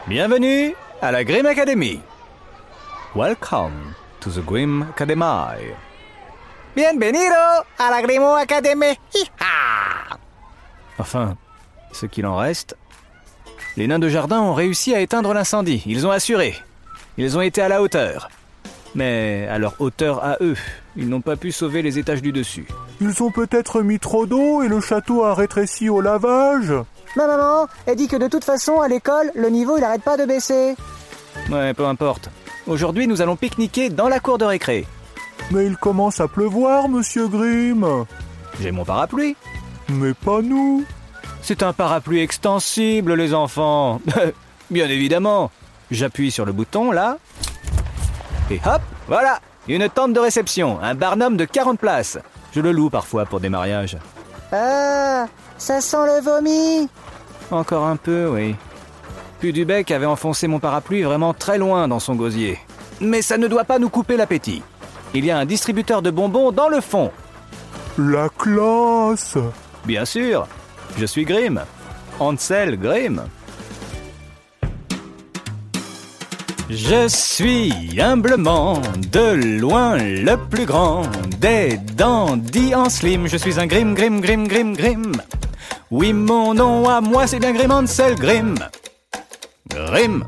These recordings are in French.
Bienvenue à la Grimm Academy. Welcome to the Grimm Academy. Bienvenido a la Grimm Academy. Hi-ha! Enfin, ce qu'il en reste. Les nains de jardin ont réussi à éteindre l'incendie. Ils ont assuré. Ils ont été à la hauteur. Mais à leur hauteur à eux, ils n'ont pas pu sauver les étages du dessus. Ils ont peut-être mis trop d'eau et le château a rétréci au lavage. Ma maman, elle dit que de toute façon, à l'école, le niveau, il arrête pas de baisser. Ouais, peu importe. Aujourd'hui, nous allons pique-niquer dans la cour de récré. Mais il commence à pleuvoir, monsieur Grimm. J'ai mon parapluie. Mais pas nous. C'est un parapluie extensible, les enfants. Bien évidemment. J'appuie sur le bouton, là. Et hop, voilà. Une tente de réception, un barnum de 40 places. Je le loue parfois pour des mariages. Ah, ça sent le vomi. Encore un peu, oui. Pudubec avait enfoncé mon parapluie vraiment très loin dans son gosier. Mais ça ne doit pas nous couper l'appétit. Il y a un distributeur de bonbons dans le fond. La classe. Bien sûr, je suis Grimm. Hansel Grimm. Je suis humblement de loin le plus grand des dandys en slim. Je suis un Grimm, Grimm, Grimm, Grimm, Grimm. Oui, mon nom à moi, c'est bien Grimm Hansel Grimm. Grimm.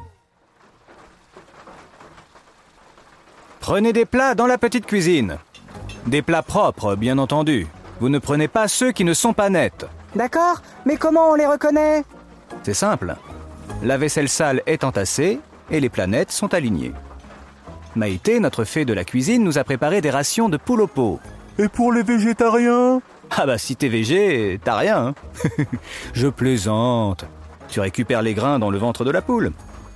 Prenez des plats dans la petite cuisine. Des plats propres, bien entendu. Vous ne prenez pas ceux qui ne sont pas nets. D'accord, mais comment on les reconnaît? C'est simple. La vaisselle sale est entassée et les plats nets sont alignés. Maïté, notre fée de la cuisine, nous a préparé des rations de poule au pot. Et pour les végétariens? Ah bah si t'es végé, t'as rien. Hein. Je plaisante. Tu récupères les grains dans le ventre de la poule.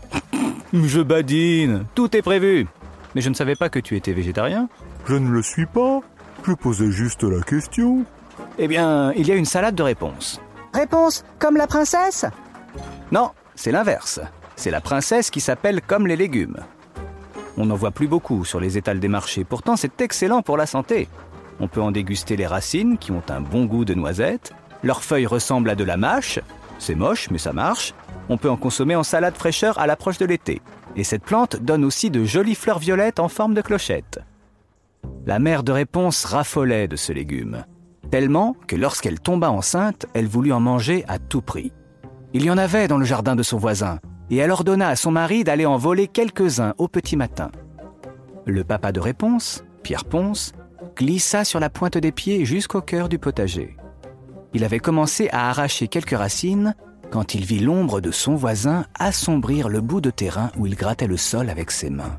Je badine. Tout est prévu. Mais je ne savais pas que tu étais végétarien. Je ne le suis pas. Je posais juste la question. Eh bien, il y a une salade de réponses. Réponse, comme la princesse? Non, c'est l'inverse. C'est la princesse qui s'appelle comme les légumes. On n'en voit plus beaucoup sur les étals des marchés. Pourtant, c'est excellent pour la santé. On peut en déguster les racines qui ont un bon goût de noisette. Leurs feuilles ressemblent à de la mâche. C'est moche, mais ça marche. On peut en consommer en salade fraîcheur à l'approche de l'été. Et cette plante donne aussi de jolies fleurs violettes en forme de clochette. La mère de réponse raffolait de ce légume. Tellement que lorsqu'elle tomba enceinte, elle voulut en manger à tout prix. Il y en avait dans le jardin de son voisin. Et elle ordonna à son mari d'aller en voler quelques-uns au petit matin. Le papa de réponse, Pierre Ponce, glissa sur la pointe des pieds jusqu'au cœur du potager. Il avait commencé à arracher quelques racines quand il vit l'ombre de son voisin assombrir le bout de terrain où il grattait le sol avec ses mains.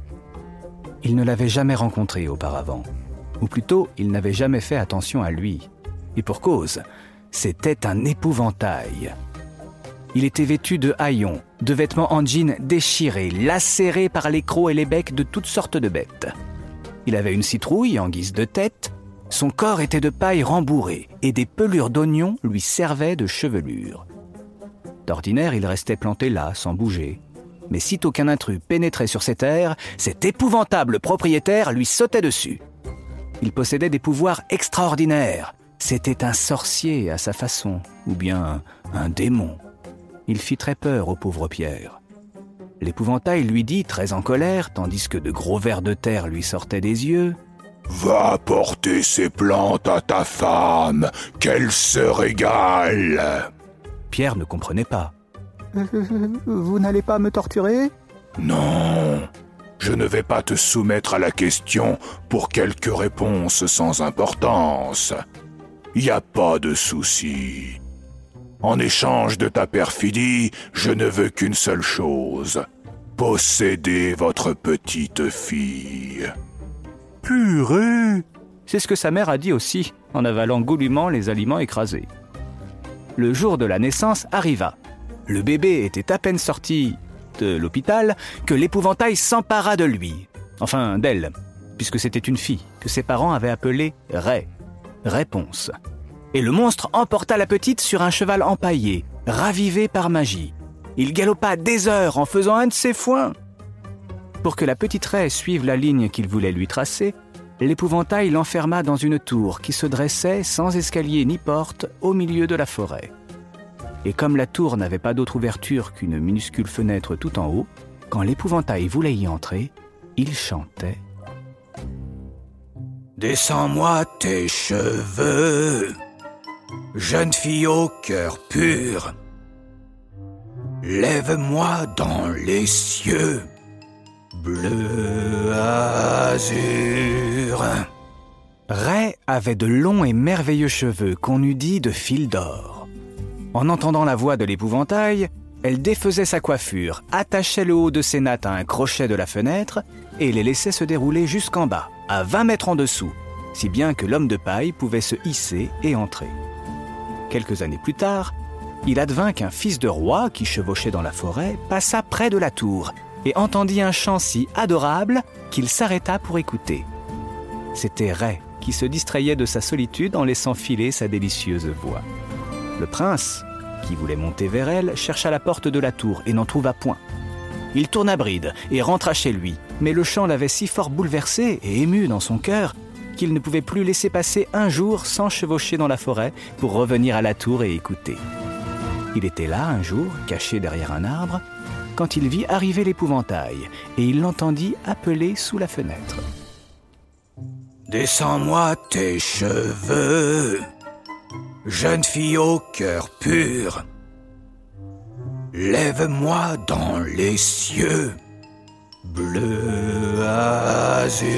Il ne l'avait jamais rencontré auparavant, ou plutôt, il n'avait jamais fait attention à lui. Et pour cause, c'était un épouvantail. Il était vêtu de haillons, de vêtements en jean déchirés, lacérés par les crocs et les becs de toutes sortes de bêtes. Il avait une citrouille en guise de tête, son corps était de paille rembourrée et des pelures d'oignons lui servaient de chevelure. D'ordinaire, il restait planté là, sans bouger. Mais sitôt qu'un intrus pénétrait sur ses terres, cet épouvantable propriétaire lui sautait dessus. Il possédait des pouvoirs extraordinaires. C'était un sorcier à sa façon, ou bien un démon. Il fit très peur au pauvre Pierre. L'épouvantail lui dit, très en colère, tandis que de gros vers de terre lui sortaient des yeux, « Va apporter ces plantes à ta femme, qu'elle se régale !» Pierre ne comprenait pas. Vous n'allez pas me torturer? Non, je ne vais pas te soumettre à la question pour quelques réponses sans importance. Y a pas de souci. En échange de ta perfidie, je ne veux qu'une seule chose. Posséder votre petite fille. Purée! C'est ce que sa mère a dit aussi, en avalant goulûment les aliments écrasés. Le jour de la naissance arriva. Le bébé était à peine sorti de l'hôpital que l'épouvantail s'empara de lui. Enfin, d'elle, puisque c'était une fille que ses parents avaient appelée Réponse. Et le monstre emporta la petite sur un cheval empaillé, ravivé par magie. Il galopa des heures en faisant un de ses foins. Pour que la petite raie suive la ligne qu'il voulait lui tracer, l'épouvantail l'enferma dans une tour qui se dressait sans escalier ni porte au milieu de la forêt. Et comme la tour n'avait pas d'autre ouverture qu'une minuscule fenêtre tout en haut, quand l'épouvantail voulait y entrer, il chantait « Descends-moi tes cheveux, jeune fille au cœur pur, lève-moi dans les cieux, bleu azur. » Ray avait de longs et merveilleux cheveux qu'on eût dit de fil d'or. En entendant la voix de l'épouvantail, elle défaisait sa coiffure, attachait le haut de ses nattes à un crochet de la fenêtre et les laissait se dérouler jusqu'en bas, à 20 mètres en dessous, si bien que l'homme de paille pouvait se hisser et entrer. Quelques années plus tard, il advint qu'un fils de roi qui chevauchait dans la forêt passa près de la tour et entendit un chant si adorable qu'il s'arrêta pour écouter. C'était Ray qui se distrayait de sa solitude en laissant filer sa délicieuse voix. Le prince, qui voulait monter vers elle, chercha la porte de la tour et n'en trouva point. Il tourna bride et rentra chez lui, mais le chant l'avait si fort bouleversé et ému dans son cœur qu'il ne pouvait plus laisser passer un jour sans chevaucher dans la forêt pour revenir à la tour et écouter. Il était là un jour, caché derrière un arbre, quand il vit arriver l'épouvantail et il l'entendit appeler sous la fenêtre. « Descends-moi tes cheveux, jeune fille au cœur pur, lève-moi dans les cieux, bleu azur. »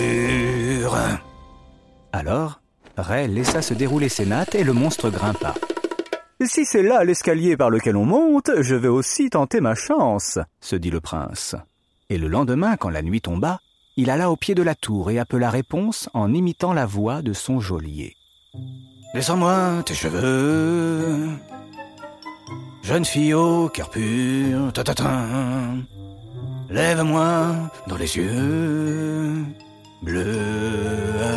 Alors, Ray laissa se dérouler ses nattes et le monstre grimpa. « Si c'est là l'escalier par lequel on monte, je vais aussi tenter ma chance, » se dit le prince. Et le lendemain, quand la nuit tomba, il alla au pied de la tour et appela réponse en imitant la voix de son geôlier. « Descends-moi tes cheveux, jeune fille au cœur pur, ta-ta-ta, lève-moi dans les yeux, bleu azur. »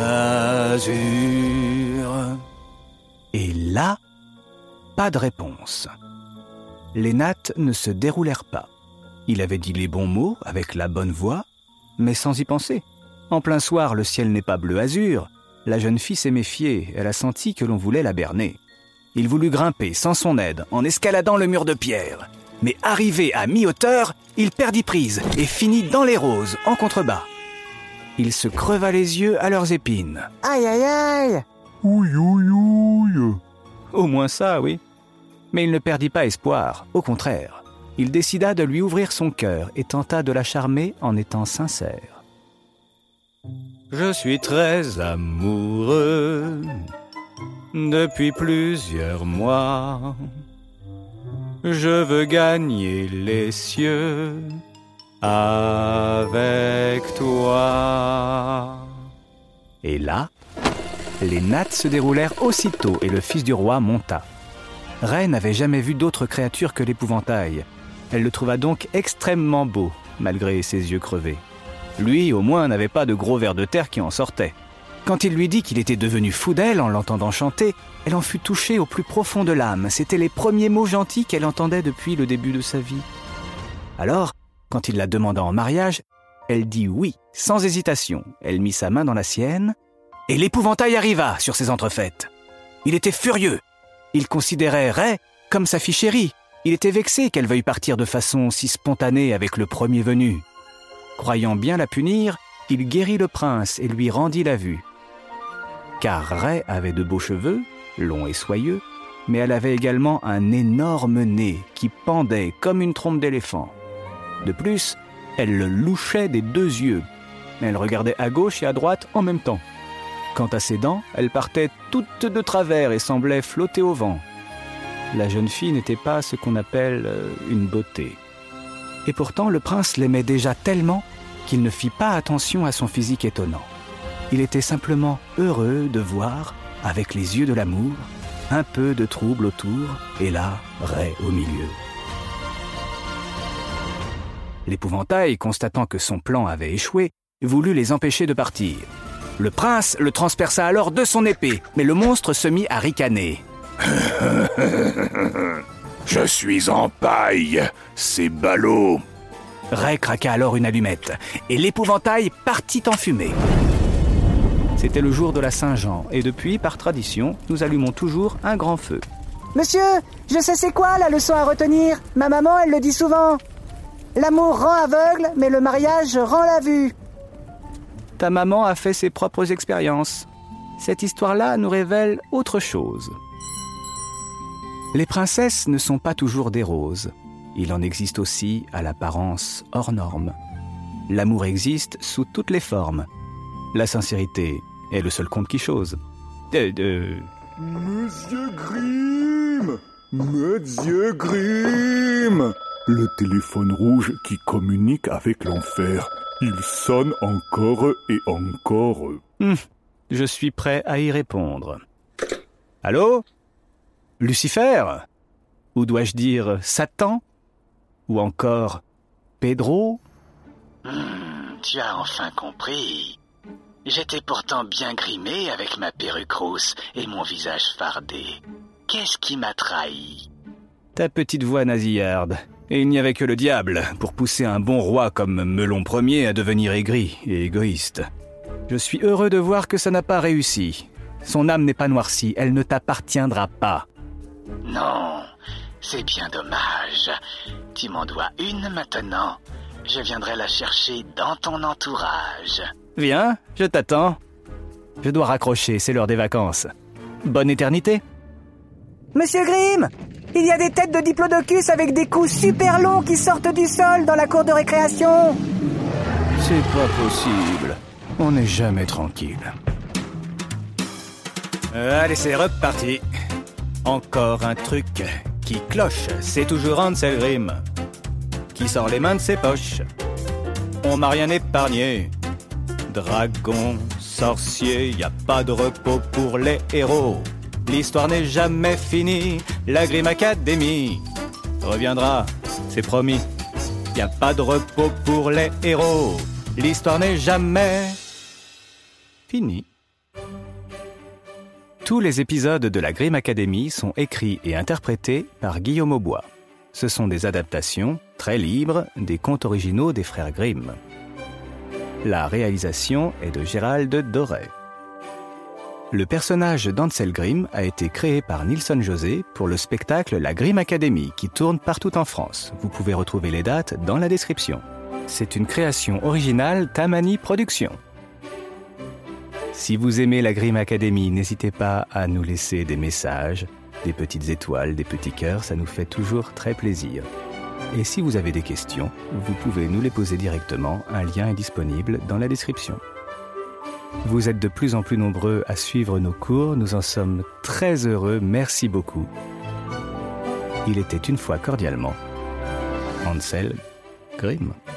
Et là, pas de réponse. Les nattes ne se déroulèrent pas. Il avait dit les bons mots avec la bonne voix, mais sans y penser. En plein soir, le ciel n'est pas bleu azur. La jeune fille s'est méfiée, elle a senti que l'on voulait la berner. Il voulut grimper sans son aide, en escaladant le mur de pierre. Mais arrivé à mi-hauteur, il perdit prise et finit dans les roses, en contrebas. Il se creva les yeux à leurs épines. Aïe, aïe, aïe! Ouille, ouille, ouille. Au moins ça, oui. Mais il ne perdit pas espoir, au contraire. Il décida de lui ouvrir son cœur et tenta de la charmer en étant sincère. « Je suis très amoureux depuis plusieurs mois. Je veux gagner les cieux avec toi. » Et là, les nattes se déroulèrent aussitôt et le fils du roi monta. Ray n'avait jamais vu d'autre créature que l'épouvantail. Elle le trouva donc extrêmement beau, malgré ses yeux crevés. Lui, au moins, n'avait pas de gros vers de terre qui en sortaient. Quand il lui dit qu'il était devenu fou d'elle en l'entendant chanter, elle en fut touchée au plus profond de l'âme. C'étaient les premiers mots gentils qu'elle entendait depuis le début de sa vie. Alors, quand il la demanda en mariage, elle dit oui, sans hésitation. Elle mit sa main dans la sienne, et l'épouvantail arriva sur ses entrefaites. Il était furieux. Il considérait Ray comme sa fille chérie. Il était vexé qu'elle veuille partir de façon si spontanée avec le premier venu. Croyant bien la punir, il guérit le prince et lui rendit la vue. Car Ray avait de beaux cheveux, longs et soyeux, mais elle avait également un énorme nez qui pendait comme une trompe d'éléphant. De plus, elle le louchait des 2 yeux. Elle regardait à gauche et à droite en même temps. Quant à ses dents, elles partaient toutes de travers et semblaient flotter au vent. La jeune fille n'était pas ce qu'on appelle une beauté. Et pourtant, le prince l'aimait déjà tellement qu'il ne fit pas attention à son physique étonnant. Il était simplement heureux de voir, avec les yeux de l'amour, un peu de trouble autour, et là, Ray au milieu. L'épouvantail, constatant que son plan avait échoué, voulut les empêcher de partir. Le prince le transperça alors de son épée, mais le monstre se mit à ricaner. Je suis en paille, c'est ballot. Ray craqua alors une allumette, et l'épouvantail partit en fumée. C'était le jour de la Saint-Jean, et depuis, par tradition, nous allumons toujours un grand feu. Monsieur, je sais c'est quoi la leçon à retenir. Ma maman, elle le dit souvent. L'amour rend aveugle, mais le mariage rend la vue. Ta maman a fait ses propres expériences. Cette histoire-là nous révèle autre chose. Les princesses ne sont pas toujours des roses. Il en existe aussi à l'apparence hors norme. L'amour existe sous toutes les formes. La sincérité est le seul compte qui chose. Monsieur Grimm! Monsieur Grimm! Le téléphone rouge qui communique avec l'enfer. Il sonne encore et encore. Je suis prêt à y répondre. Allô? Lucifer? Ou dois-je dire Satan? Ou encore Pedro? Tu as enfin compris. J'étais pourtant bien grimé avec ma perruque rousse et mon visage fardé. Qu'est-ce qui m'a trahi? Ta petite voix nasillarde. Et il n'y avait que le diable pour pousser un bon roi comme Melon Ier à devenir aigri et égoïste. Je suis heureux de voir que ça n'a pas réussi. Son âme n'est pas noircie, elle ne t'appartiendra pas. Non, c'est bien dommage. Tu m'en dois une maintenant. Je viendrai la chercher dans ton entourage. Viens, je t'attends. Je dois raccrocher, c'est l'heure des vacances. Bonne éternité. Monsieur Grimm, il y a des têtes de diplodocus avec des coups super longs qui sortent du sol dans la cour de récréation. C'est pas possible. On n'est jamais tranquille. Allez, c'est reparti. Encore un truc qui cloche, c'est toujours Hansel Grimm qui sort les mains de ses poches. On m'a rien épargné. Dragon, sorcier, y a pas de repos pour les héros. L'histoire n'est jamais finie, la Grimm Academy reviendra, c'est promis. Y a pas de repos pour les héros. L'histoire n'est jamais finie. Tous les épisodes de la Grimm Academy sont écrits et interprétés par Guillaume Aubois. Ce sont des adaptations, très libres, des contes originaux des frères Grimm. La réalisation est de Gérald Doré. Le personnage d'Hansel Grimm a été créé par Nilson José pour le spectacle La Grimm Academy qui tourne partout en France. Vous pouvez retrouver les dates dans la description. C'est une création originale Tamani Productions. Si vous aimez la Grimm Academy, n'hésitez pas à nous laisser des messages, des petites étoiles, des petits cœurs, ça nous fait toujours très plaisir. Et si vous avez des questions, vous pouvez nous les poser directement, un lien est disponible dans la description. Vous êtes de plus en plus nombreux à suivre nos cours, nous en sommes très heureux, merci beaucoup. Il était une fois cordialement Hansel Grimm.